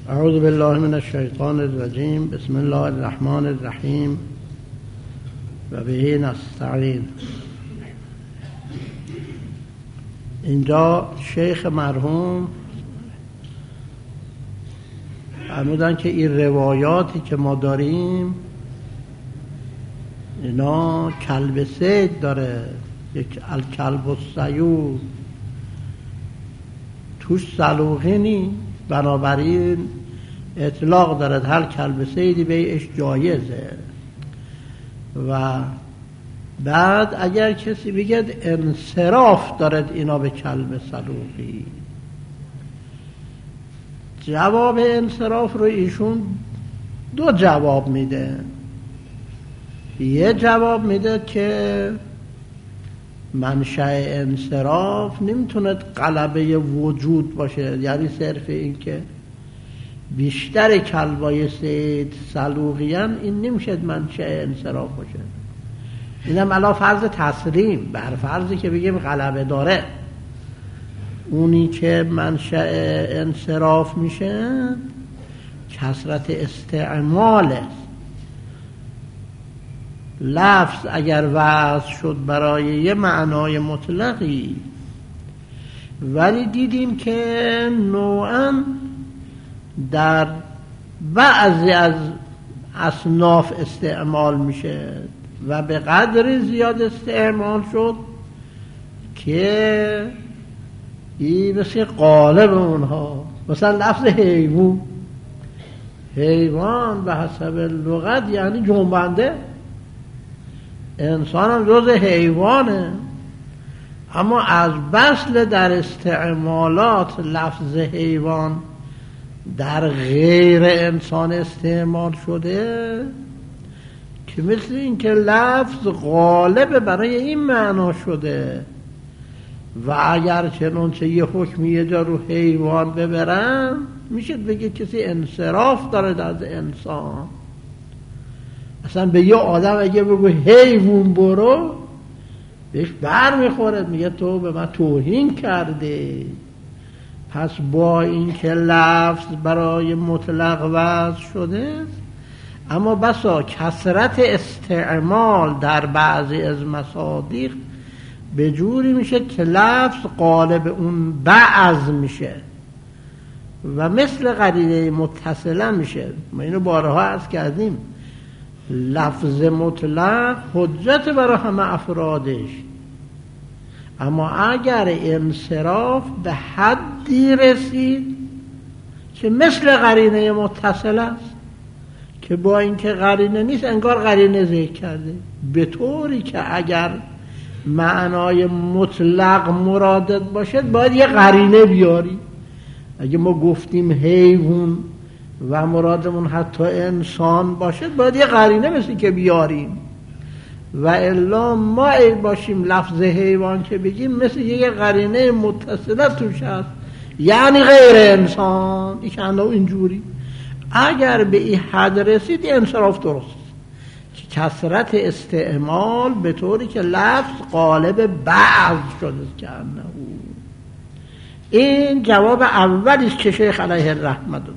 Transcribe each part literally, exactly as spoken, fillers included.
اعوذ بالله من الشیطان الرجیم. بسم الله الرحمن الرحیم و به نستعین. اینجا شیخ مرحوم فرمودن که این روایاتی که ما داریم اینا کلب صید داره، یک الکلب الصیود، توش سلوغی نی، بنابراین اطلاق دارد هر کلب صیدی بیعش جایزه. و بعد اگر کسی بگه انصراف دارد اینا به کلب سلوغی، جواب انصراف رو ایشون دو جواب میده. یه جواب میده که منشأ انصراف نمیتونه غلبه وجود باشه، یعنی صرف این که بیشتر کلبای صید سلوغیان این نمیشه منشأ انصراف باشه. اینم علا فرض تسلیم بر فرضی که بگیم غلبه داره. اونی که منشأ انصراف میشه کثرت استعمال است. لفظ اگر وضع شد برای یه معنای مطلقی، ولی دیدیم که نوعاً در بعضی از اصناف استعمال میشه و به قدر زیاد استعمال شد که این مثل قالب اونها. مثلا لفظ حیوان، حیوان به حسب لغت یعنی جنبنده، انسان هم جز حیوانه، اما از بسل در استعمالات لفظ حیوان در غیر انسان استعمال شده که مثل این که لفظ غالب برای این معنا شده و اگر چنانچه یه حکمی یه جا رو حیوان ببرن میشه بگه کسی انصراف داره از انسان. اصلا به یه آدم اگه بگو حیوان برو بهش بر میخوره، میگه تو به من توهین کرده. پس با این که لفظ برای مطلق وضع شده اما بسا کثرت استعمال در بعضی از مصادیق به جوری میشه که لفظ غالب اون بعض میشه و مثل قرینه متصله میشه. ما اینو بارها عرض کردیم، لفظ مطلق حجت برای همه افرادش، اما اگر انصراف به حدی رسید که مثل قرینه متصله است که با اینکه قرینه نیست انگار قرینه ذکر کرده، به طوری که اگر معنای مطلق مرادت باشد باید یه قرینه بیاری. اگه ما گفتیم حیوان و مرادمون حتی انسان باشد باید یه قرینه مثل که بیاریم، و الا ما ای باشیم لفظ حیوان که بگیم مثل یه قرینه متصله توش هست یعنی غیر انسان. این اینجوری اگر به این حد رسید انصراف درست که کثرت استعمال به طوری که لفظ غالب بعض شده که انه. این جواب اولیست که شیخ علیه الرحمه داد.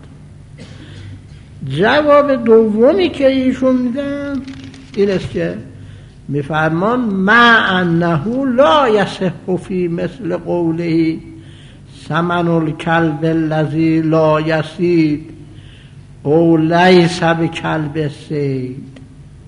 جواب دومی که ایشون میدن این است که میفرمان مع انه لا یصح فی مثل قوله ثمن الکلب الذی لا یصید او لیس بکلب الصید.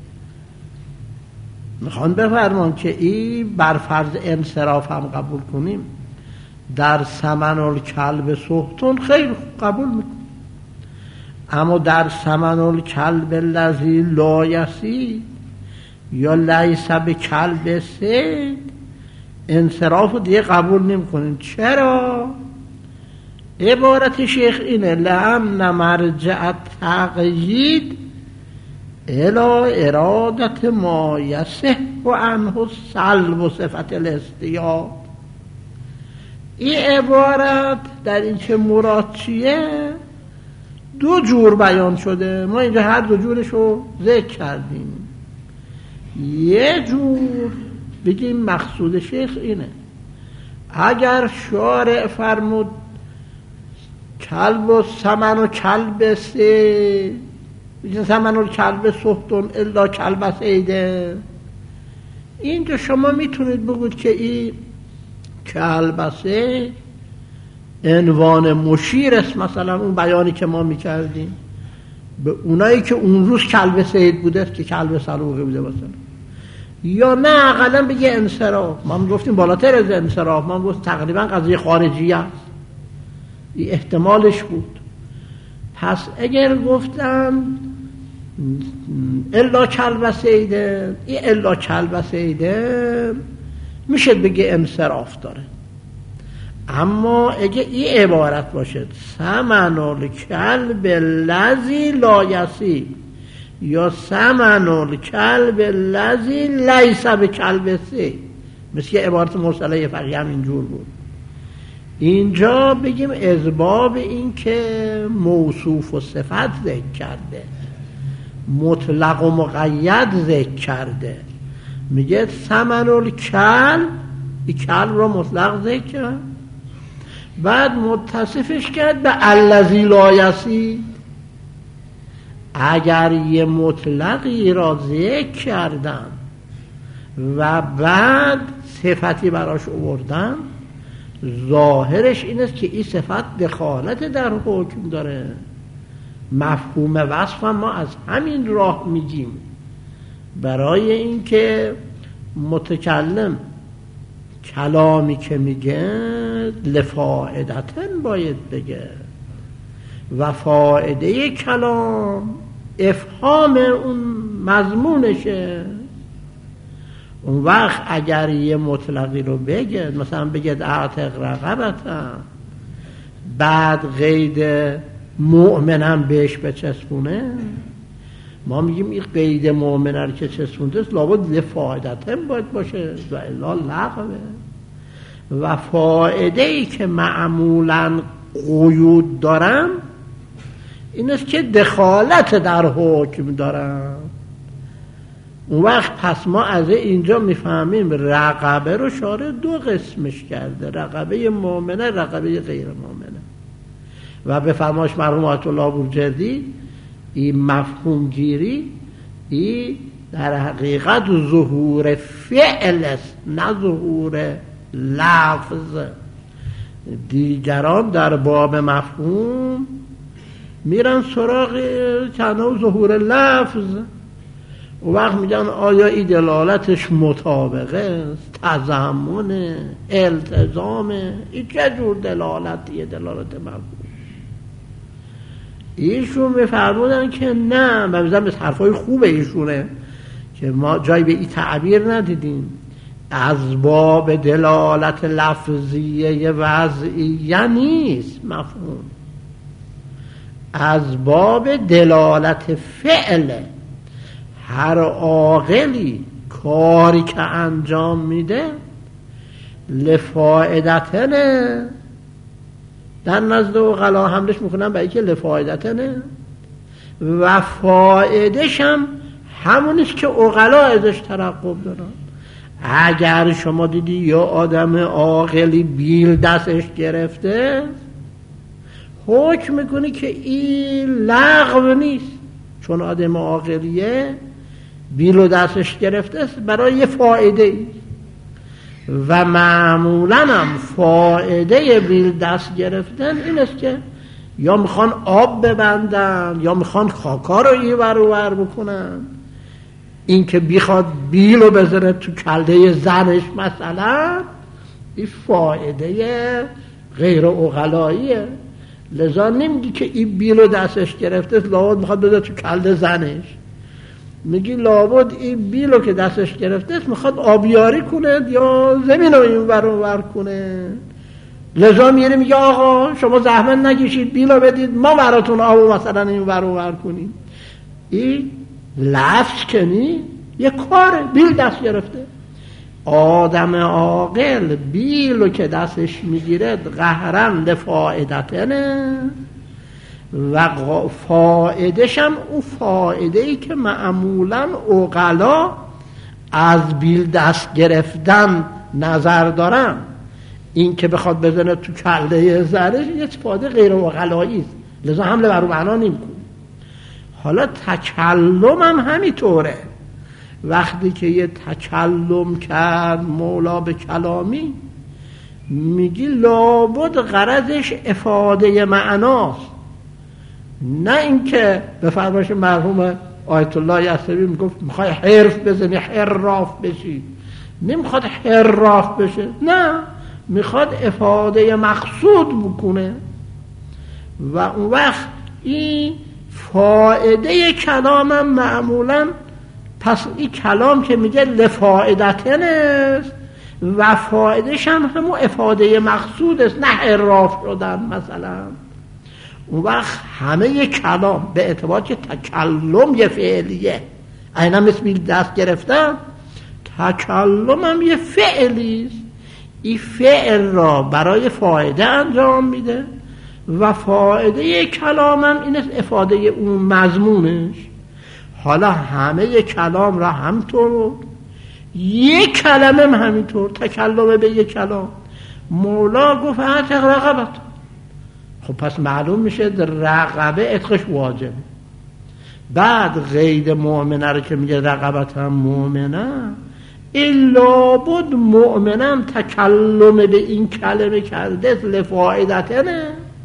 میخوان بفرمان که این بر فرض انصراف هم قبول کنیم، در ثمن الکلب سحتون خیلی قبول میکنیم، اما در ثمن الکلب الذی لا یصید یا لیس بکلب الصید انصراف رو دیگه قبول نمیکنیم. چرا؟ عبارت شیخ اینه لأن مرجع تقیید الی ارادت ما یصح عنه سلب و صفت الاستیاد. این عبارت در این که مراد چیه دو جور بیان شده، ما اینجا هر دو جورش رو ذکر کردیم. یه جور بگیم مقصود شیخ اینه اگر شارع فرمود کلب و سمن و کلب سه میگه سمن و کلب سختون الا کلب سیده. اینجا شما میتونید بگوید که این کلبسه عنوان مشیر است، مثلا اون بیانی که ما میکردیم به اونایی که اون روز کلب سید بوده که کلب سلوقه بوده مثلا، یا نه اقلا بگه انصراف. ما گفتیم بالاتر از انصراف، ما گفتیم تقریبا قضیه خارجی است، این احتمالش بود. پس اگر گفتم الا کلب سیده، این الا کلب سیده میشه بگه انصراف داره. اما اگه این عبارت باشد ثمن الکلب الذی لا یصید یا ثمن الکلب الذی لیس بکلب صید، مثل عبارت مرسله فقیه هم اینجور بود. اینجا بگیم اسباب این که موصوف و صفت ذکر کرده، مطلق و مقید ذکر کرده. میگه ثمن الکلب، این کلب را مطلق ذکر کرد، بعد متصفش کرد به الذی لا یصید. اگر یه مطلقی را ذکر کردن و بعد صفتی براش آوردن، ظاهرش این است که این صفت دخالت در حکم داره. مفهوم وصف ما از همین راه میگیم، برای اینکه متکلم کلامی که میگه لفائدتن باید بگه و فائده کلام افهام اون مضمونشه. اون وقت اگر یه مطلقی رو بگه، مثلا بگه اعتق رقبتن، بعد قید مؤمنم بهش بچسبونه، ما میگیم این قید مؤمنه رو که چسبونده است لابد لفائدتن باید باشه و الا لغوه. و فائده ای که معمولا قیود دارن این است که دخالت در حکم دارن. اون وقت پس ما از اینجا میفهمیم رقبه رو شارع دو قسمش کرده، رقبه مؤمنه، رقبه غیر مؤمنه. و به فرمایش مرحوم آیت الله بروجردی این مفهوم گیری این در حقیقت ظهور فعل است نه ظهور لفظ. دیگران در باب مفهوم میرن سراغ تنها ظهور لفظ، و وقت میگن آیا این دلالتش مطابقه است، تضمن، التزام، این چه جور دلالتیه؟ دلالت مفهوم. ایشون میفرمودن که نه، مثلا حرفای خوبه ایشونه که ما جایی به این تعبیر ندیدیم، از باب دلالت لفظیه وضعیه نیست مفهوم، از باب دلالت فعله. هر عاقلی کاری که انجام میده لفائدتنه، در نزد عقلا حملش میکنن به اینکه لفائدتنه و فایدهش هم همونیست که عقلا ازش ترقب دارن. اگر شما دیدی یا آدم عاقلی بیل دستش گرفته، حکم میکنی که این لغو نیست، چون آدم عاقلیه بیل دستش گرفته است برای یه فایده ای. و معمولا هم فایده بیل دست گرفتن این است که یا میخوان آب ببندن یا میخوان خاکا رو اینور اونور بکنن. این که بیخواد بیل رو بذاره تو کلده زنش مثلا، این فایده غیر عقلاییه. لذا نمیگی که این بیل رو دستش گرفته لابد میخواد بذاره تو کلده زنش، میگی لابد این بیل رو که دستش گرفته میخواد آبیاری کنه یا زمین رو اینور اونور کنه. لذا میره میگه آقا شما زحمت نکشید بیل رو بدید ما براتون آب مثلا اینور اونور کنیم. این لفظ کنی یه کاره، بیل دست گرفته. آدم عاقل بیل رو که دستش میگیره قهرن لفائدتنه و فائدش هم اون فائده ای که معمولا عقلا از بیل دست گرفتن نظر دارن. این که بخواد بزنه تو کله زرش یه استفاده غیر عقلایی است، لذا حمله بر معنا نمی‌کنه. حالا تکلم هم همینطوره. وقتی که یه تکلم کرد مولا به کلامی، میگی لابد غرضش افاده معناست، نه اینکه به فرمایش مرحوم آیت الله یسوی میگفت میخوای حرف بزنی حراف بشی. نمیخواد حراف بشه، نه، میخواد افاده مقصود بکنه. و اون وقت این فائده کلامم معمولا، پس این کلام که میگه لفائدتن است و فائدش هم همون افاده مقصود است، نه حراف شدن مثلا. اون وقت همه کلام به اعتبار که تکلم یه فعلیه، اینا مثل دست گرفتم، تکلم هم یه فعلیست. این فعل را برای فایده انجام میده و فایده کلام هم این است افاده اون مضمونش. حالا همه کلام را همطور، یک کلمه هم همینطور، تکلم به یک کلام. مولا گفت اعتق رقبت، خب پس معلوم میشه در رقبه اتقش واجبه. بعد غیر مؤمنه رو که میگه رقبت هم مؤمنه، الا بود مؤمنم تکلم به این کلمه کرده لفائدتنه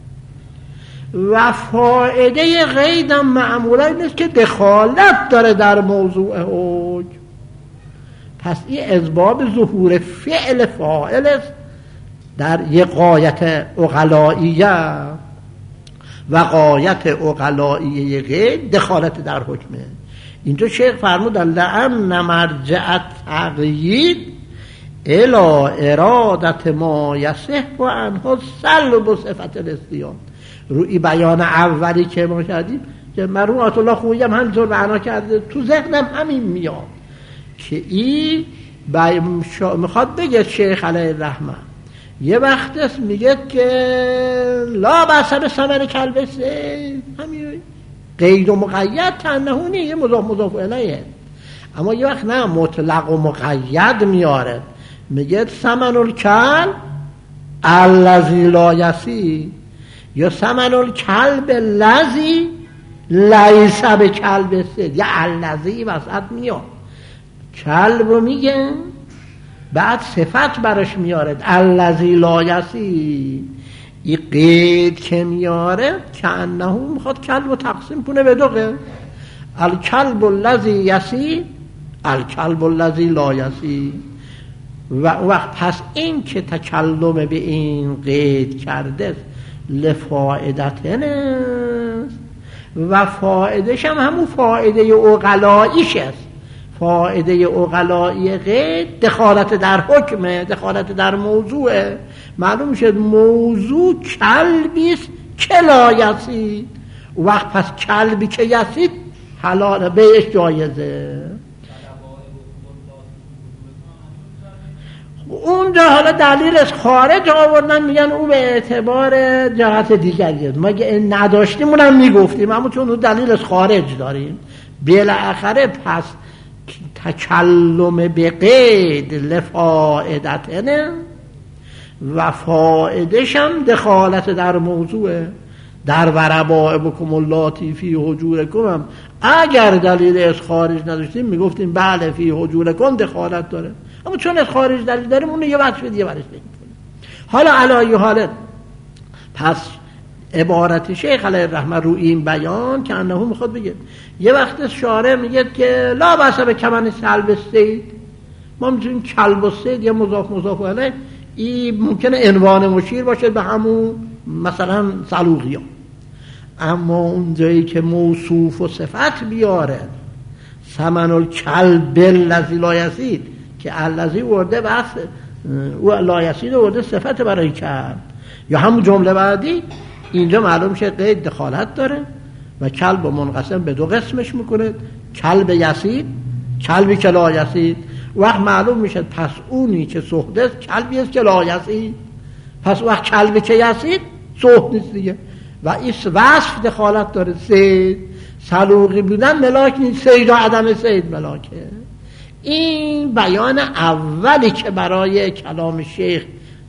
و فائده غیدم معمولا اینست که دخالت داره در موضوع حکم. پس این اسباب ظهور فعل فاعل است در یک غایت عقلائیه و غایت عقلائیه غیر دخالت در حکمه. اینجا شیخ فرمودن لأن مرجع تقیید الى ارادت ما یصح و عنه سلب صفت الاستیان. روی بیان اولی که ما کردیم که مرحوم آیت الله خویی هم همینطور معنا کرده، تو ذهنم همین میاد که این شا... میخواد بگه شیخ علیه الرحمه یه وقت است میگه که لا بأس بثمن کلب صید، همین قید و مقید تنهونی یه مضاف مضاف الیه. اما یه وقت نه، مطلق و مقید میاره، میگه ثمن الکلب الذی لا یصید یا ثمن الکلب الذی لیس بکلب صید، یا الذی وسط میاد کلب رو میگه بعد صفت براش میاره الذی لا یصید. این قید که میاره که انه میخواد کلب رو تقسیم کنه به دو قید، الکلب الذی یصید الکلب الذی لا یصید. و وقت پس این که تکلم به این قید کرده لفائدتن است و فائدش هم همون فائده عقلاییش است. فائده عقلائی قید دخالت در حکمه، دخالت در موضوعه. معلوم شد موضوع کلبیست که لا یصید، وقت پس کلبی که یصید حلال بیش جایزه. اونجا حالا دلیل از خارج آوردن، میگن او به اعتبار جهت دیگریه، ما اگه نداشتیم اونم میگفتیم، اما چون اون دلیل از خارج داریم بالاخره پس تکلم به قید لفائدتنه و فائدش هم دخالت در موضوعه. در وربائبکم اللاتی فی حجورکم هم اگر دلیل از خارج نداشتیم میگفتیم بله فی حجورکم دخالت داره، اما چون از خارج دلیل داریم اون یه وقت دیگه برش نمی‌کنیم. حالا علایه حالت پس عبارت شیخ علیه الرحمه رو این بیان که انه میخواد بگه یه وقت شارع میگه که لا بأس بکمن کلب الصید، ما میتونیم کلب الصید یا مضاف مضاف الیه این ممکنه عنوان مشیر باشه به همون مثلا صلوغیا، اما اون جایی که موصوف و صفت بیاره ثمن الکلب الذی لا یصید که الذی ورده بس و لا یصید ورده صفت برای کلب یا همون جمله بعدی، اینجا معلوم شه قید دخالت داره و کلب منقسم به دو قسمش میکنه، کلب یصید کلبی که لا یصید. وقت معلوم میشه پس اونی که سخته است کلبی است که لا یصید، پس وقت کلبی که یصید سخت نیست دیگه و این وصف دخالت داره. صید صلوغی بودن ملاک نیست، صید و عدم صید ملاکه. این بیان اولی که برای کلام شیخ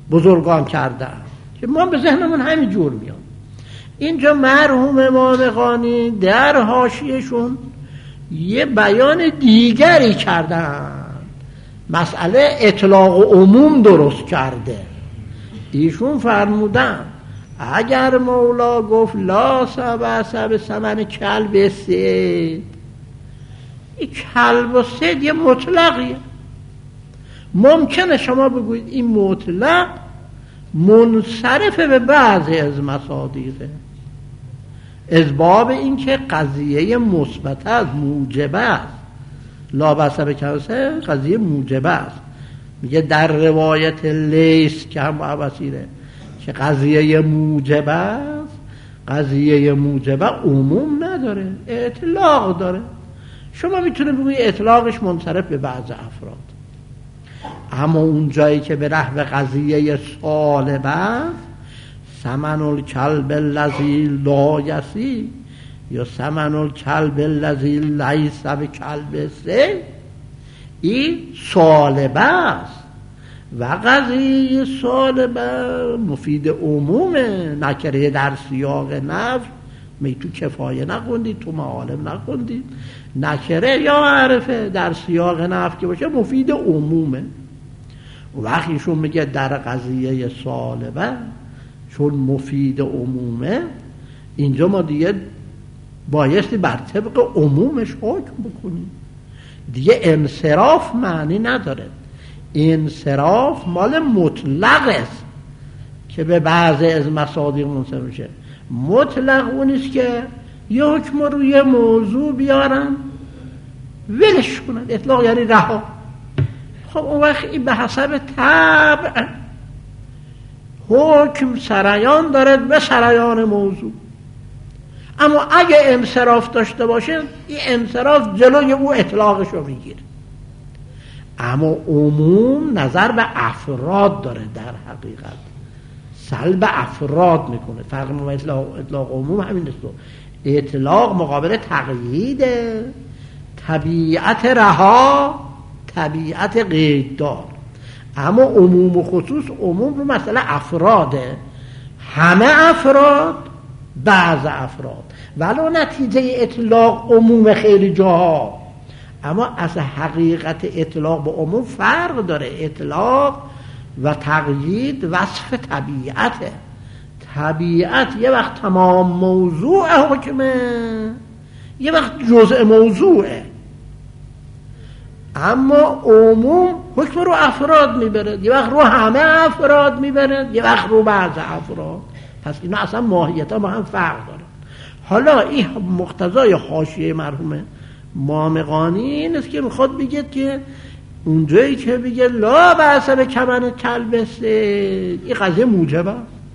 بزرگان کردن که ما به ذهنمون همین جور میاد. اینجا مرحوم امام قانی در حاشیه‌شون یه بیان دیگری کردن، مسئله اطلاق و عموم درست کرده. ایشون فرمودن اگر مولا گفت لا سبع سبع ثمن کلب صید، این کلب و صید یه مطلقیه. ممکنه شما بگویید این مطلق منصرفه به بعضی از مصادیقه، از باب این که قضیه مثبت است، موجبه است. لا بأس بکلبه قضیه موجبه است. میگه در روایت لیث که هم ابوسیره که قضیه موجبه است، قضیه موجبه عموم نداره، اطلاق داره. شما میتونه بگویید اطلاقش منصرف به بعض افراد، اما اون جایی که به نحو قضیه سالبه، ثمن الکلب الذی لا یسی یا ثمن الکلب الذی لیس بکلب صید، این سالبه است و قضیه سالبه مفید عمومه. نکره در سیاق نفی، می تو کفایه نخوندید، تو معالم نخوندید، نکره یا معرفه در سیاق نفی که باشه مفید عمومه. وقتی ایشون میگه در قضیه سالبه چون مفید عمومه، اینجا ما دیگه بایستی بر طبق عمومش حکم بکنیم، دیگه انصراف معنی نداره. انصراف مال مطلق است که به بعضی از مصادیق منصرف میشه. مطلق اونیست که یه حکم رو یه موضوع بیارن ولش کنن، اطلاق یعنی رها. خب اون وقت این به حسب طبع حکم سریان دارد به سریان موضوع، اما اگه انصراف داشته باشه این انصراف جلوی او اطلاقش رو میگیره. اما عموم نظر به افراد داره، در حقیقت سلب افراد میکنه. فرق ما اطلاق, اطلاق عموم همین است. اطلاق مقابل تقیید، طبیعت رها، طبیعت قیددار. اما عموم و خصوص، عموم رو مسئله افراده، همه افراد، بعض افراد، ولو نتیجه اطلاق عموم خیلی جاها، اما از حقیقت اطلاق با عموم فرق داره. اطلاق و تقیید وصف طبیعته. طبیعت یه وقت تمام موضوع حکمه، یه وقت جزء موضوعه. اما عموم حکم رو افراد میبره، یه وقت رو همه افراد میبره، یه وقت رو بعض افراد. پس اینا اصلا ماهیتا با هم فرق داره. حالا این مقتضای حاشیه مرحوم امام قانی این است که میخواد بگید که اونجایی که بگه لا بأس بکمن کلب صید، این قضیه موجبه،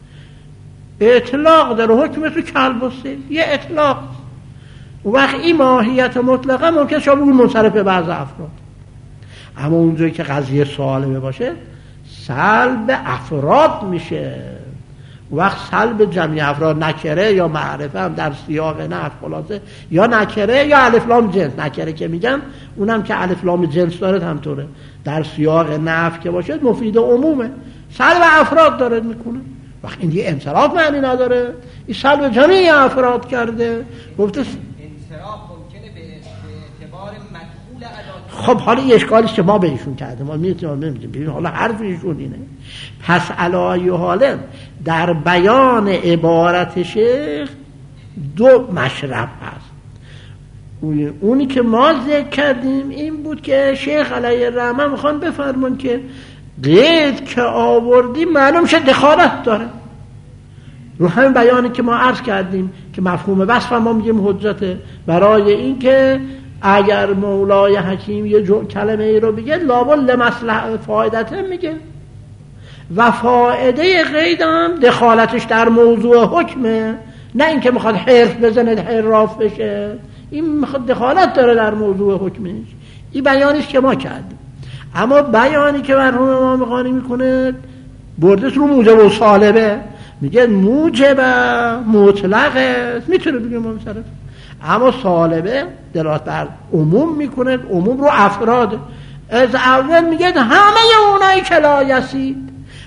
اطلاق داره، حکم تو کلب صید یه اطلاق. اون وقت این ماهیت مطلقه ممکن شما بگید منصرف به بعض افراد، اما اونجایی که قضیه سالبه باشه سلب افراد میشه. وقت سلب جمعی افراد، نکره یا معرفه هم در سیاق نفی خلاصه، یا نکره یا الف لام جنس. نکره که میگم اونم که الف لام جنس داره همطوره، در سیاق نفی که باشه مفید عمومه، سلب افراد داره میکنه. وقت این دیگه انصراف معنی نداره، این سلب جمعی افراد کرده. گفته انصراف ممکنه به اعتبار مدخول عداد. خب حالا این اشکالیست که ما به ایشون کردیم، ما میتونیم نمیدونیم ببین حالا حرف ایشون اینه. پس علای حاله در بیان عبارت شیخ دو مشرب هست. اونی که ما ذکر کردیم این بود که شیخ علیه الرحمه میخوان بفرمون که قید که آوردی معلوم شد دخالت داره. رو همین بیانی که ما عرض کردیم که مفهوم وصف ما میگیم حجته برای این که اگر مولای حکیم یه کلمه ای رو بگه لابد لمصلحت فایدته میگه، و فایده قید هم دخالتش در موضوع حکمه، نه اینکه میخواد حرف بزنه حراف بشه، این میخواد دخالت داره در موضوع حکمش. این بیانیست که ما کردیم. اما بیانی که مرحوم امام قانی میکنه بردش رو موجب و سالبه، میگه موجب مطلقه، میتونه بگه منصرف، اما سالبه دلالت بر عموم میکنه، عموم رو افراد. از اول میگه همه اونایی که لا یسید،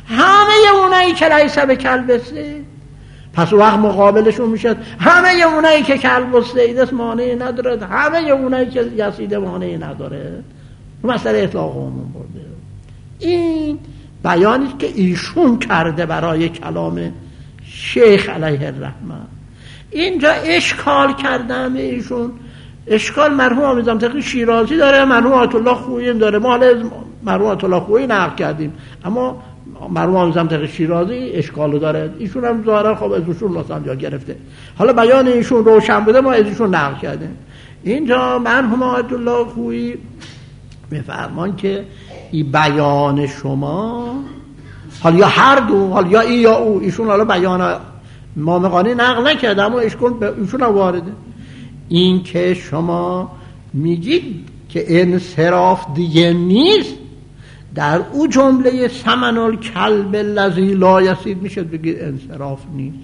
همه اونایی که لیس بکلب الصید، پس وقت مقابلشون میشد همه اونایی که کلب الصید است مانعی ندارد، همه اونایی که یسید مانعی نداره. مثلا اطلاق عموم برده. این بیانی که ایشون کرده برای کلام شیخ علیه الرحمه. اینجا اشکال کردن ایشون، اشکال مرحوم آمیز منطقی شیرازی داره، مرحوم آیت الله خویی داره. ما حالا مرحوم آیت الله خویی نقل کردیم، اما مرحوم آمیز منطقی شیرازی اشکالو داره. ایشون هم ظاهرا خب از ایشون لطفاً جا گرفته. حالا بیان ایشون روشن بوده، ما از ایشون نقل کردیم. اینجا مرحوم آیت الله خویی میفرمان که این بیان شما، حالا یا هر دو، حالا یا ای یا او، ایشون حالا بیان مامقانی نقل نکرده اما ایشون هم وارده، این که شما میگید که انصراف دیگه نیست، در او جمله ثمن الکلب الذی لا یسید میشه بگید انصراف نیست،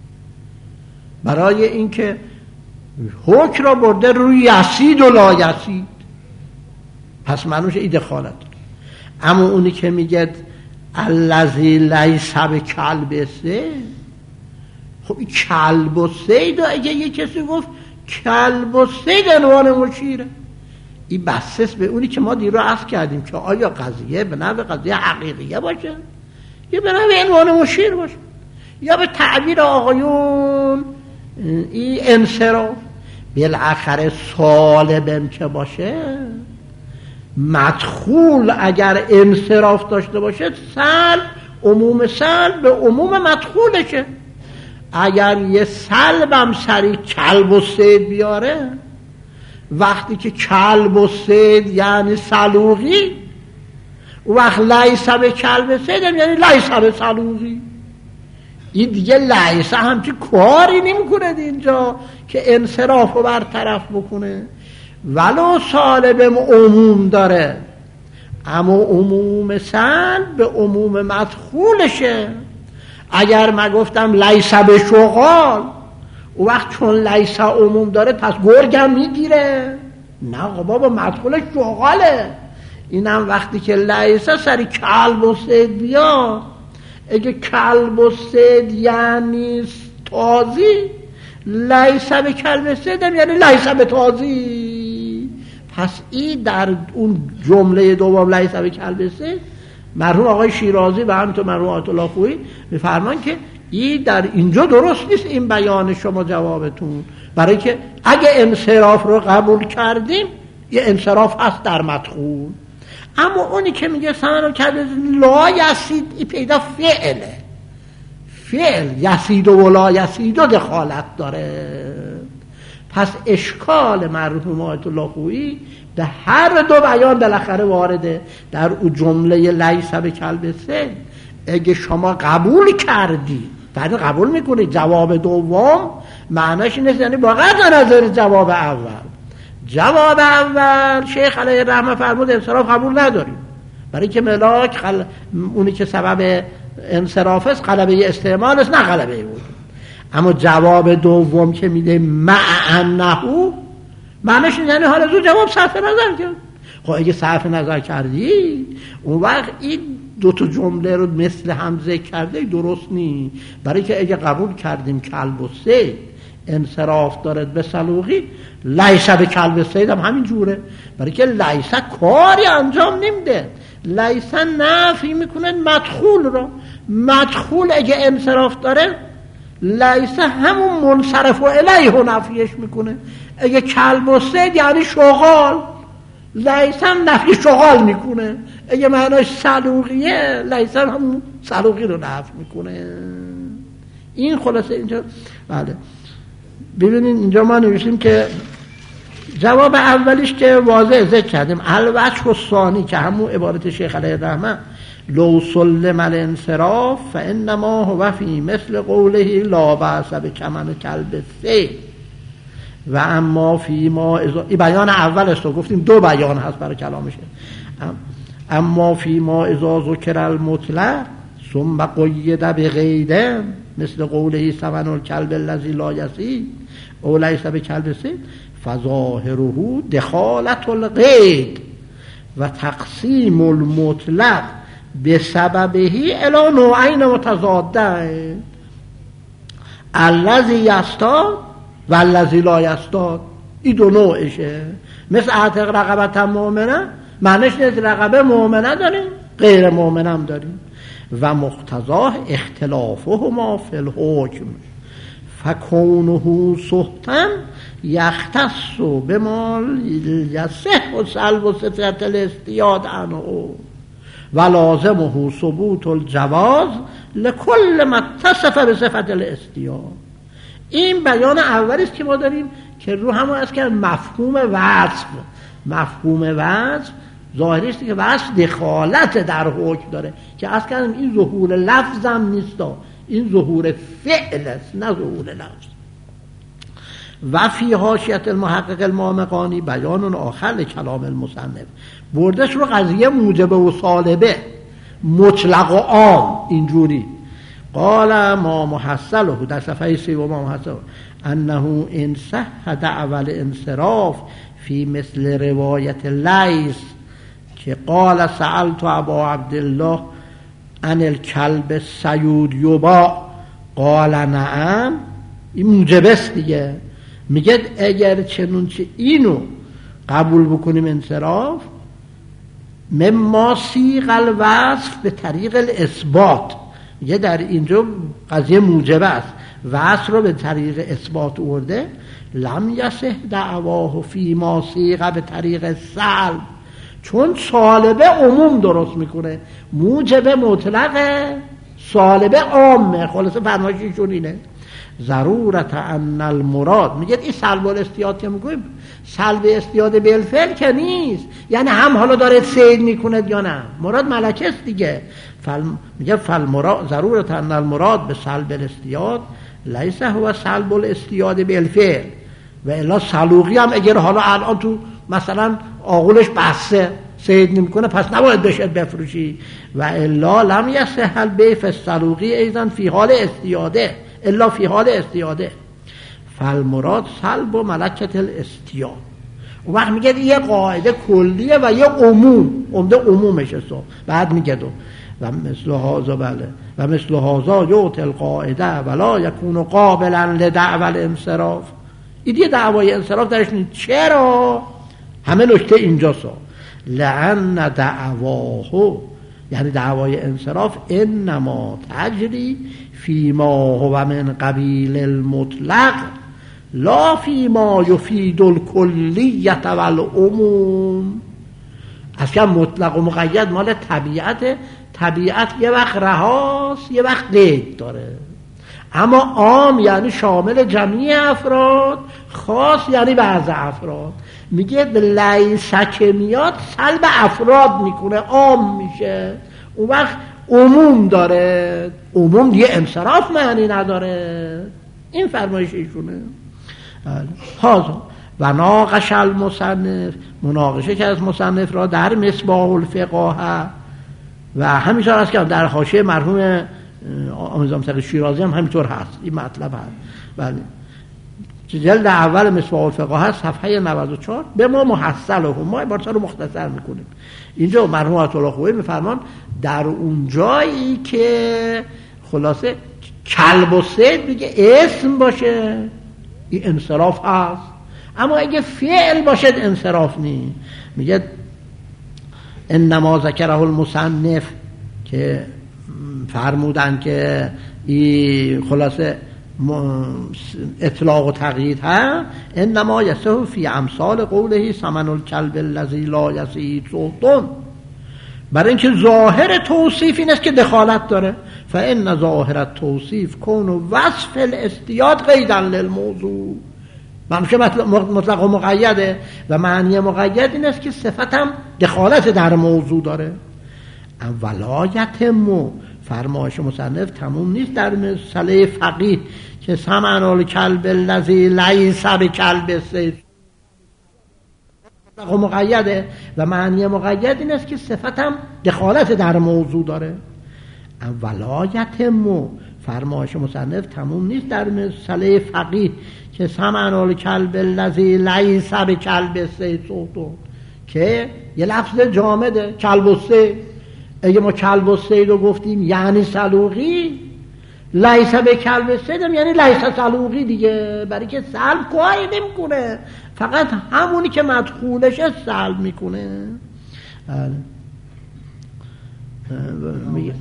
برای اینکه حکم را برده روی یسید و لا یسید، پس منوش ای دخالت. اما اونی که میگه الذی لیس بکلب الصید، خب این کلب و صید، اگه یه کسی گفت کلب و صید عنوان مشیره، این بسیس به اونی که ما دیرو عرض کردیم که آیا قضیه به نوع قضیه حقیقیه باشه یا به نوع عنوان مشیر باشه، یا به تعبیر آقایون این انصراف. بالاخره سالبم که باشه، مدخول اگر انصراف داشته باشه، سلب عموم سلب به عموم مدخولشه. اگر یه سلبم سری کلب و صید بیاره، وقتی که کلب و صید یعنی سلوغی، وقت لیس به کلب صید یعنی لیس به سلوغی. این دیگه لیس همچی کاری نمی کنه اینجا که انصراف رو برطرف بکنه، ولو سالبم عموم داره، اما عموم سلب به عموم مدخولشه. اگر من گفتم لیس به شغال، او وقت چون لیس عموم داره پس گرگم میگیره، نه بابا مدخول شغاله. اینم وقتی که لیس سری کلب و صید بیا، اگه کلب و صید یعنی تازی، لیس به کلب صید یعنی لیس به تازی. پس این در اون جمله دوم لیس به کلب صید، مرحوم آقای شیرازی و همینطور مرحوم آیت الله خویی میفرمان که این در اینجا درست نیست این بیان شما جوابتون، برای که اگه انصراف رو قبول کردیم یه انصراف هست در مدخول. اما اونی که میگه ثمن الکلب لا یسید، این پیدا فعله، فعل یسید و لا یسید و دخالت داره. پس اشکال مرحوم آیت الله خویی به هر دو بیان بالاخره وارده در اون جمله لیس به کلب الصید. اگه شما قبول کردی، بعد قبول میکنی جواب دوم معناش اینه، یعنی واقعا در نظر جواب اول، جواب اول شیخ علیه الرحمه فرمود انصراف قبول نداریم، برای که ملاک خل... اونی که سبب انصراف است غلبه استعمال است، نه غلبه بود. اما جواب دوم که میده مع انه، معنیش یعنی حالا زو جواب صرف نظر کرد. خب اگه صرف نظر کردی، اون وقت این دو تا جمله رو مثل هم ذکر کرده درست نی، برای که اگه قبول کردیم کلب و صید انصراف دارد به سلوغی، لیس به کلب صید هم همین جوره، برای که لیس کاری انجام نمیده، لیس نفی میکنه مدخول را. مدخول اگه انصراف داره، لیس همون منصرف و الیه نفیش میکنه. اگه کلب و صید یعنی شغال، لیس هم نفی شغال میکنه. اگه معناش سلوغیه، لیس هم همون سلوغی رو نفی میکنه. این خلاصه اینجا. بله ببینید اینجا ما نوشتیم که جواب اولیش که واضح ذکر کردیم، الوجه الثانی که همون عبارت شیخ علیه الرحمه لو سلم الانصراف فانما هو فی مثل قوله لا بأس بکمن کلب الصید و اما فی ما ازا... این بیان اول است، گفتیم دو بیان هست برای کلامشه. اما فی ما اذا ذکر المطلق ثم قید بقید مثل قوله ثمن الکلب الذی لا یسید او لیس بکلب الصید فظاهره دخالت القید و تقسیم المطلق به سببهی الی نوعین متضادین، الذی یستاد و الذی لا یستاد. این دو نوعشه. مثل اعتق رقبت مؤمنه، معنیش نیست رقبه مؤمنه داریم غیر مؤمنم داریم. و مقتضاه اختلافهما فی الحکم فکونه سهتا یختص بما یصح و سلب و سترت الاستیاد عنه و لازمه ثبوت الجواز لکل ما اتصف به صفت الاستیاد. این بیان اولی است که ما داریم که رو همون است که مفهوم وصف، مفهوم وصف ظاهری است که وصف دخالت در حکم داره، که از کردم این ظهور لفظ هم نیست، این ظهور فعل است نه ظهور لفظ. و فی حاشیه المحقق المامقانی بیان آخر کلام المصنف، بردش رو قضیه موجبه و سالبه مطلق و عام اینجوری. قال ما محصله در صفحه سی و ما محصله انه ان صح دعوى الانصراف فی مثل روایت لیث که قال سألت ابا عبدالله عن الکلب سیود یباع قال نعم، این موجب است دیگه. میگه اگر چنونچه اینو قبول بکنیم انصراف، مما سیغ الوصف به طریق الاثبات، میگه در اینجا قضیه موجبه است، وصف رو به طریق اثبات ورده، لم یصح دعواه فی ما سیغ به طریق سلب، چون سالبه عموم درست میکنه، موجب مطلقه، سالبه عامه. خلاصه فرمایششون اینه ضرورت ان المراد، میگه این سلب الاستیاد که میگویم سلب استیاد بالفعل که نیست، یعنی هم حالا داره سید میکنه یا نه، مراد ملکه است دیگه. فل... میگه فالمراد ضرورت ان المراد به سلب الاستیاد لیس هو سلب الاستیاد بالفعل و الا سلوقی هم اگر حالا الان تو مثلا آغولش بسته سید نمیکنه پس نباید بشه بفروشی، و الا لم یصح البیع فی السلوقی ایضا فی حال استیاده الا فی حال استیاده. فالمراد سلب و ملکت الاستیاد. اون وقت میگه یه قاعده کلیه و یه عموم، عمده عمومش است. بعد میگه دو و مثل هذا بله و مثل هذا یوت القاعده ولا یکون قابلا لدعوى الانصراف. این دیگه دعوای انصراف درش نیست. چرا؟ همه نکته اینجاست. لأن دعواه، یعنی دعوای انصراف، انما تجری فیما هو من قبیل المطلق لا فیما یفید الکلیت والعموم. اصلا مطلق و مقید مال طبیعت، طبیعت یه وقت رهاست یه وقت قید داره، اما عام یعنی شامل جمعی افراد، خاص یعنی بعض افراد. میگه لیس که میاد سلب افراد میکنه، عام میشه، اون وقت عموم داره، عموم دیگه انصراف معنی نداره. این فرمایش ایشونه. حاضر و ناقش المصنف، مناقشه که از مصنف را در مصباح الفقاهه و همینطور است که در حاشیه مرحوم آموزان تقی شیرازی هم همینطور هست، این مطلب هست. بله جلد اول مصباح الفقاهه صفحه نود و چهار به ما محصله هم، ما عبارت رو مختصر میکنیم. اینجا مرحوم آیت الله خویی میفرمان در اون جایی که خلاصه کلب و صید میگه اسم باشه این انصراف هست، اما اگه فعل باشه انصراف نیست. میگه انما ذکره المصنف که فرمودن که این خلاصه اطلاق و تقیید ها، انما یصح فی امثال قوله ثمن الکلب الذی لا یزید سهتون، برای اینکه ظاهر توصیف این است که دخالت داره. فان ظاهر التوصیف کون وصف الاستیاد قیدا للموضوع، معنیش مطلق و مقیده و معنی مقید این است که صفت هم دخالت در موضوع داره. ولایت مو فرمایش مصنف تموم نیست در مسئله فقیه که ثمن الکلب الذی لیس بکلب صید مطلق و مقیده و معنی مقید این است که صفت هم دخالت در موضوع داره. ولایت مو فرمایش مصنف تموم نیست در مسئله فقیه که ثمن الکلب الذی لیس بکلب صید که یه لفظ جامده کلب و صید، اگه ما کلب الصید رو گفتیم یعنی سلوغی، لیس به کلب الصید یعنی لیس سلوغی دیگه، برای که سلب کاری نمیکنه، فقط همونی که مدخولشه سلب میکنه. میگه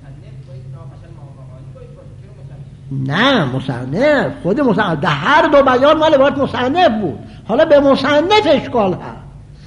نه مصنف، خود مصنف در هر دو بیان مال باید مصنف بود، حالا به مصنف اشکال هست.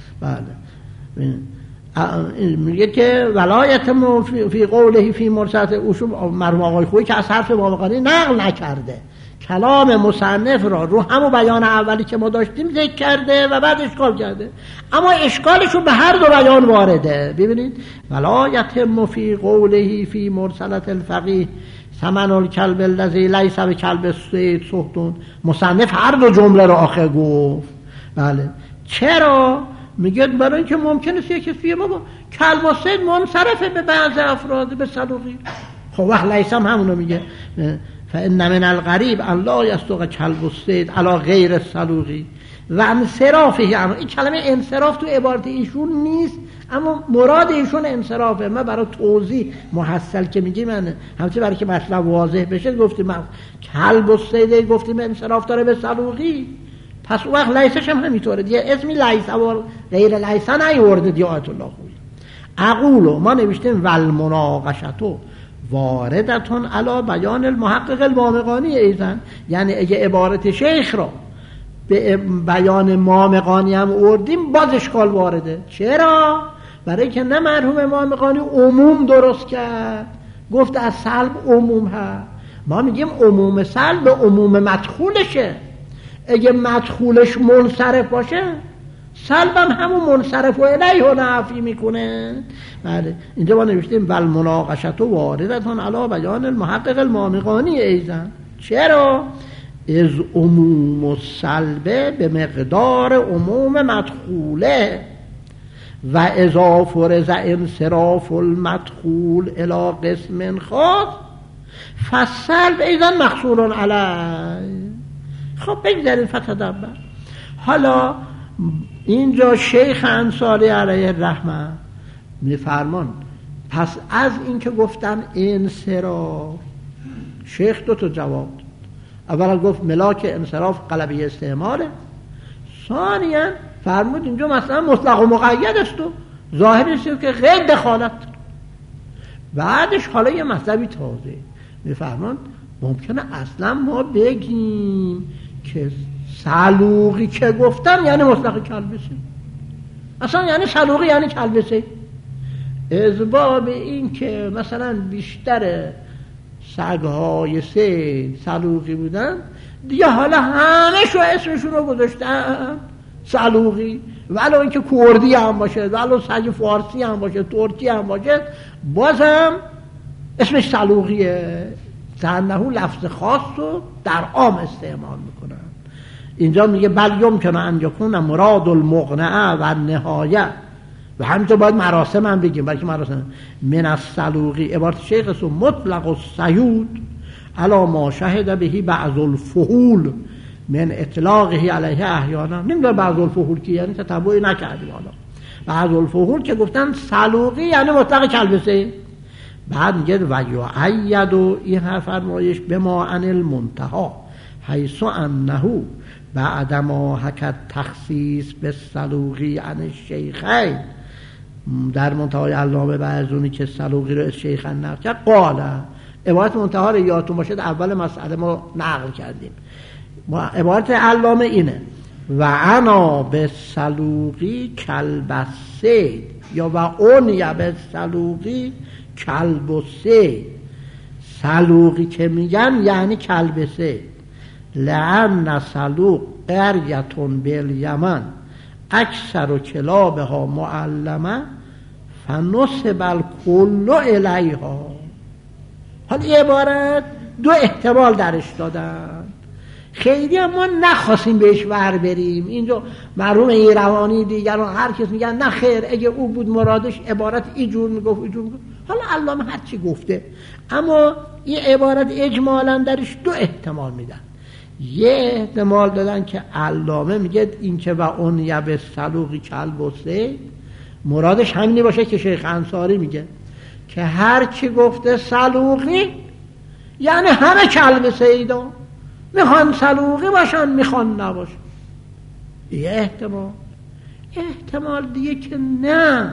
بله میگه که ولایت فی قوله فی مرسلت اوشون مرحوم آقای خویی که از حرف مامقانی نقل نکرده، کلام مصنف را رو همون بیان اولی که ما داشتیم ذکر کرده و بعد اشکال کرده، اما اشکالشون به هر دو بیان وارده. ببینید ولایت فی قوله فی مرسلت الفقیه ثمن الکلب الذی لیس بکلب الصید سحتون، مصنف هر دو جمله رو آخر گفت. بله چرا؟ میگه برای اینکه ممکنه یه کسی ما با کلب الصید منصرفه به بعض افراد به صدوقی، خب وقت لیس هم همونو میگه فان من الغریب ان لا یصدق کلب الصید علی غیر الصدوقی و انصرافه. این کلمه انصراف تو عبارت ایشون نیست، اما مراد ایشون انصرافه. ما برای توضیح محصل که میگیم من همچنین برای که مطلب واضح بشه گفتیم کلب الصید گفتیم انصراف داره به صدوقی، پس وقت لیسش هم همینطوره دیگه، اسمی لیس و غیر لیس نیورده دیگه. آیت الله خویی اقولو ما نوشتیم والمناقشتو واردتون علی بیان المحقق المامقانی ایزن، یعنی اگه عبارت شیخ را به بیان مامقانی هم اردیم باز اشکال وارده. چرا؟ برای که نه مرحوم مامقانی عموم درست کرد، گفت از سلب عموم هست، ما میگیم عموم سلب به عموم مدخولشه، اگه مدخولش منصرف باشه سلب هم همون منصرف و الیه نفی میکنه. بله اینجا ما نوشتیم والمناقشت واردتون علی بیان المحقق المامقانی ایزن. چرا؟ از عموم السلب به مقدار عموم مدخوله و اذا فرض انصراف المدخول الی قسم خاص فالسلب ایضا مقصور علیه. خب بگذاریم فتدبر. حالا اینجا شیخ انصاری علیه الرحمه میفرمان پس از این که گفتن انصراف، شیخ دو تا جواب داد. اولا گفت ملاک انصراف قلبی استعماله، ثانیا فرمود اینجا مثلا مطلق و مقید است و ظاهرش که غیر دخالت. بعدش حالا یه مطلبی تازه میفرمان ممکنه اصلا ما بگیم که سلوغی که گفتن یعنی مطلق کلبسه، اصلا یعنی سلوغی یعنی کلبسه، از باب این که مثلا بیشتر سگهای سید سلوغی بودن دیگه، حالا همه شو اسمشون رو گذاشتن سلوغی، ولو اینکه کردی هم باشه، ولو سگ فارسی هم باشه، ترکی هم باشه، بازم اسمش سلوغیه، زنهو لفظ خاص رو در عام استعمال میکنن. اینجا میگه بل یمکن ان یکون مراد المقنعه و نهایه، و همینطور باید مراسم هم بگیم، بلکه مراسم من السلوغی عبارت شیخ است مطلق السیود علی ما شهد بهی بعض الفحول من اطلاقه علیه احیانا. نمیدونم بعض الفحول کی یعنی تتبعی نکردیم. حالا بعض الفحول که گفتن سلوغی یعنی مطلق کلبسه. بعد میگه و یعید و این حرف فرمایش به ما عن المنتها حیث انه بعد ما حکت تخصیص به سلوغی عن الشیخین، در منتهای علامه بعضونی که سلوغی رو از شیخین نقل کرد قاله، عبارت منتها رو یادتون باشه اول مسئله ما نقل کردیم، عبارت علامه اینه و انا به سلوغی کلبسید یا و اونی به سلوغی کلب و سید. سلوغی که میگن یعنی کلبسه، لعن سلوغ قریتون بالیمن اکثر و کلابها معلمه فنصب الکل الیها. حالا این عبارت دو احتمال درش دادن، خیلی هم ما نخواستیم بهش ور بریم. اینجا مرحوم ایروانی دیگران هر کس میگن نه خیر اگه او بود مرادش عبارت اینجور میگفت اینجور میگفت. حالا علامه هر چی گفته، اما این عبارت اجمالا درش دو احتمال میدن. یه احتمال دادن که علامه میگه این که و اون یب سلوغی کلب و سید مرادش همینی باشه که شیخ انصاری میگه، که هر کی گفته سلوقی یعنی همه کلب صیدا میخوان سلوقی باشن میخوان نباشن. یه احتمال. احتمال دیگه که نه،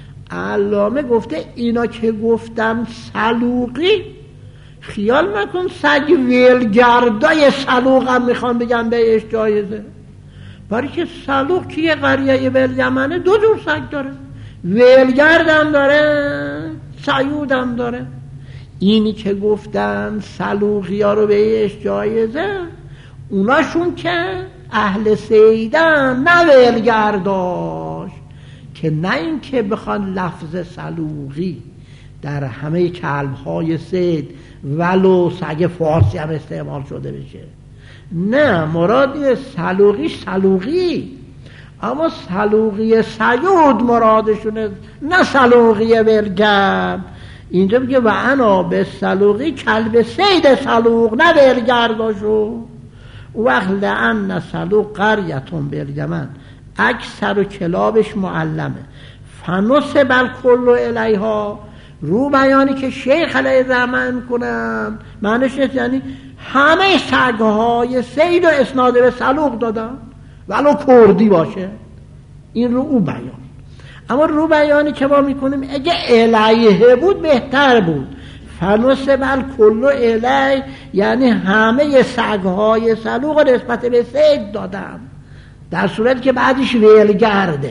علامه گفته اینا که گفتم سلوقی خیال نکن سگ ویلگردای سلوق هم میخوان بگن بهش جایزه، برای که سلوق که یه قریه ویلیمنه دو جور سگ داره، ویلگرد هم داره سیود هم داره. اینی که گفتن سلوقی ها رو بهش جایزه اوناشون که اهل سیدن نه ویلگرداش، که نه این که بخوان لفظ سلوقی در همه کلب‌های صید ولو سگ فارسی هم استعمال شده بشه. نه، مراد سلوقی سلوقی، اما سلوقی سیود مرادشونه، نه سلوقی ولگرد. اینجا بگه و انا به سلوقی کلب صید سلوق نه ولگرداشو. وقت لعن سلوق قریتون بیلیمن اکثر و کلابش معلمه فنوس بل کلو الیها. رو بیانی که شیخ علیه الرحمه میکنم معنیش نیست یعنی همه سگهای سید و اسناد به سلوق دادن ولو کردی باشه، این رو او بیان. اما رو بیانی که ما میکنیم اگه الیه بود بهتر بود، فنوس بل کلو الیه یعنی همه سگهای سلوق نسبت به سید دادن، در صورتی که بعدش ویلگرده.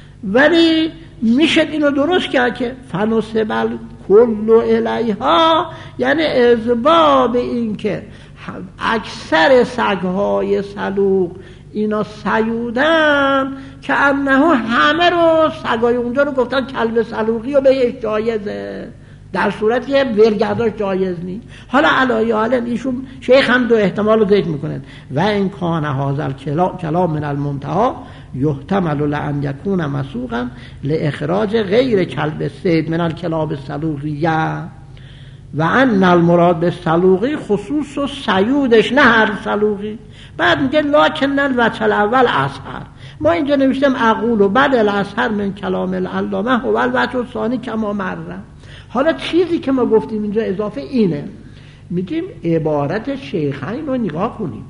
ولی میشه اینو درست کرد که فنوس بل کلو الیها یعنی ازباب این که اکثر سگهای سلوق اینا سیودن که انه همه رو سگای اونجا رو گفتن کلب سلوقی و بهش جایزه، در صورتی که ورگرداش جایز نیست. حالا علایه حالا ایشون شیخ هم دو احتمال رو ذکر میکنن و این کان هذا کلام من المنتهی یحتمل لان یکون مسوقا لاخراج غیر کلب صید من الکلاب السلوقیه و ان المراد به سلوقی خصوص و سیودش نه هر سلوقی. بعد میگه لکن الوجه الاول اصحر، ما اینجا نوشتم اقول و بعد الاصحر من کلام العلامه و الوجه الثانی کما مره. حالا چیزی که ما گفتیم اینجا اضافه اینه، میگیم عبارت شیخین رو نگاه کنیم،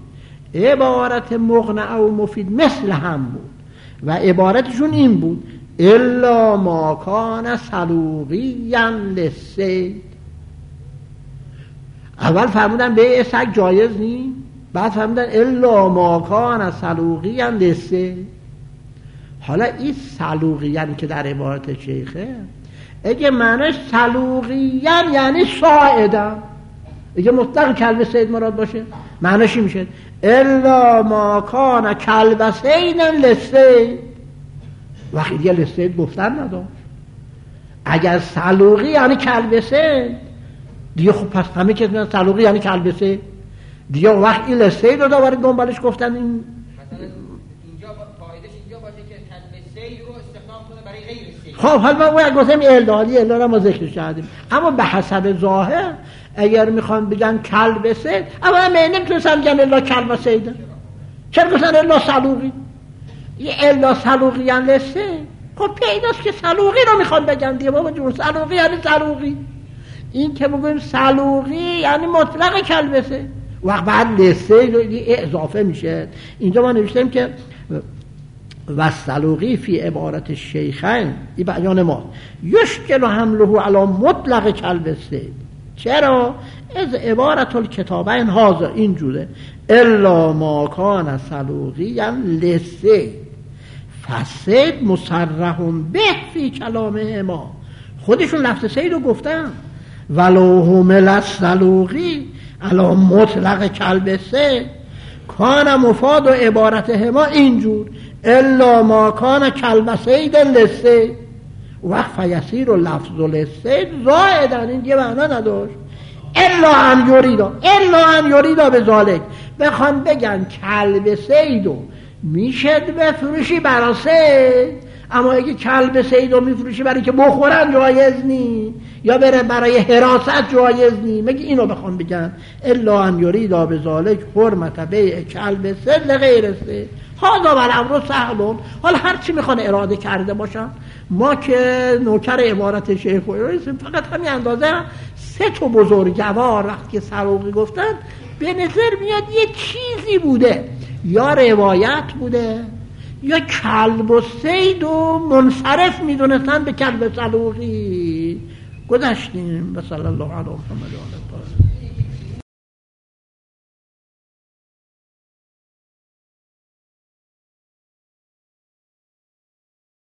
عبارت مقنع و مفید مثل هم بود و عبارتشون این بود الا ما کان سلوقیا للصید. اول فرمودن به سگ جایز نی، بعد فرمودن الا ما کان سلوقیا للصید. حالا این سلوقیا که در عبارت شیخه اگه معنیش سلوقیا یعنی صاعدا، اگه مطلق کلب صید مراد باشه معنیش این میشه الا ما کان کلب صید للصید. وقتی دیگه للصید گفتن نداشت. اگر سلوقی یعنی کلب صید دیگه خب پس همه که میگن سلوقی یعنی کلب صید دیگه وقتی للصید رو دوباره دنبالش گفتن این مثلا اینجا فایدهش اینجا باشه که کلب صید رو استخدام کنه برای غیر صید. خب حالا ما گفتیم الدالی الدال ما ذکر کردیم، اما به حسب ظاهر اگر میخوان بگن کلب صید اما همه نمیتونستن بگن الا کلب صید، چرا گفتن الا سلوقی؟ یه الا سلوقی یعنی لصید. خب پیداست که سلوقی رو میخوان بگن دیگه بابا جون، سلوقی یعنی سلوقی. این که بگویم سلوقی یعنی مطلق کلب صید وقت بعد لصید اضافه میشه. اینجا ما نوشتیم که و سلوقی فی عبارت شیخین، این بیان ما یشکل حمله علی مطلق کلب صید. چرا؟ از عبارت الکتابین هازا اینجوره الا ما کان سلوقیا للصید فصید مصرحون به فی کلامه ما. خودشون لفظ صید رو گفتن ولو همل السلوقی علی مطلق کلب صید کان مفاد و عبارت ما اینجور الا ما کان کلب صید للصید وقت فیسیر و لفظ للصید زائدن. این یه معنا نداشت الا ان یریدا الا ان یریدا به ذالک، بخوان بگن کلب صیدو میشه بفروشی برای صید، اما اگه کلب صیدو میفروشی برای که بخورن جایز نی یا بره برای حراست جایز نی. مگه اینو بخوان بگن الا ان یریدا به ذالک حرمت بیع کلب صید لغیر صید هذا والامر سهل. حالا هر چی میخوان اراده کرده باشن ما که نوکر عبارت شیخ و فقط همین اندازه سه تا بزرگوار وقتی که سروقی گفتن به نظر میاد یه چیزی بوده، یا روایت بوده یا کلب و صید و منصرف میدونستن به کلب سروقی. گذشتیم. و صلی الله علی محمد و آله.